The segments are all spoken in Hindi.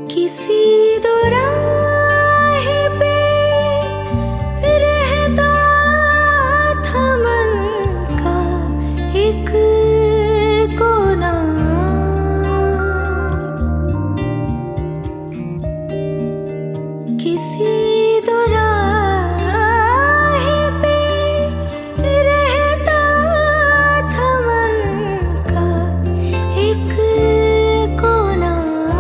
किसी दोराहे पे रहता था मन का एक कोना, किसी दोराहे पे रहता था मन का एक कोना।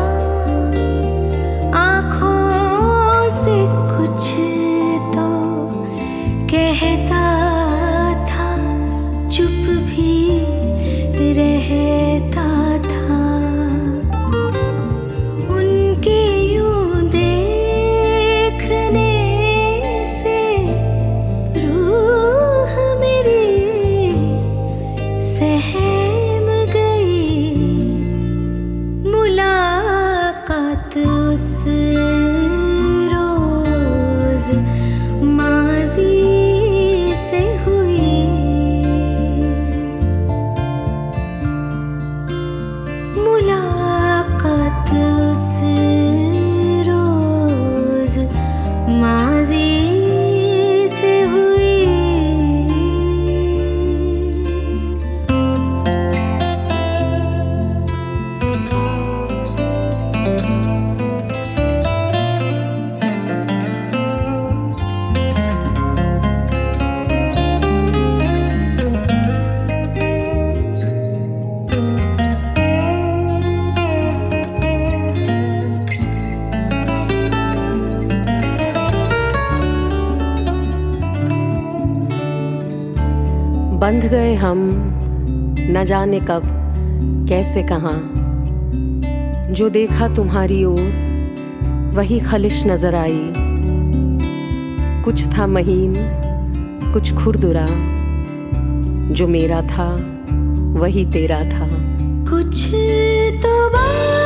आँखों से कुछ तो कहता था, चुप भी रहता था। उनके यूं देखने से रूह मेरी सहम गई। मुलाकात उस रोज माजी से हुई। मुलाकात उस रोज माजी से हुई। बंध गए हम न जाने कब कैसे कहाँ। जो देखा तुम्हारी ओर वही खलिश नजर आई। कुछ था महीन कुछ खुरदुरा, जो मेरा था वही तेरा था। कुछ तो बात